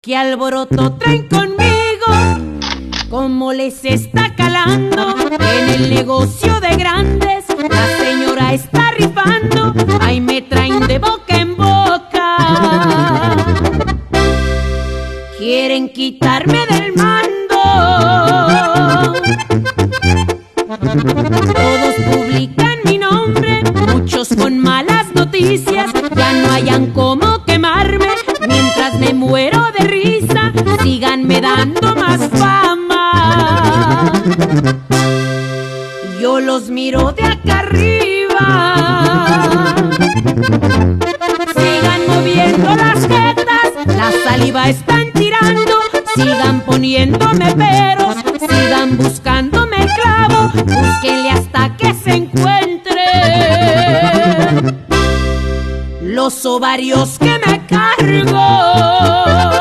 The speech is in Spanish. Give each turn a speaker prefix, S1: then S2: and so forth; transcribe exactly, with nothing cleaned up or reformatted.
S1: ¿Qué alboroto traen conmigo? ¿Cómo les está calando? En el negocio de grandes la señora está rifando. Ahí me traen de boca en boca. Quieren quitarme del mando. Todos publican mi nombre, muchos con malas noticias. Ya no hayan cómo quemarme. Mientras me muero de risa, síganme dando más fama. Yo los miro de acá arriba. Sigan moviendo las jetas, la saliva están tirando. Sigan poniéndome peros, sigan buscándome el clavo. Búsquenle hasta que se encuentre los ovarios que me cargo.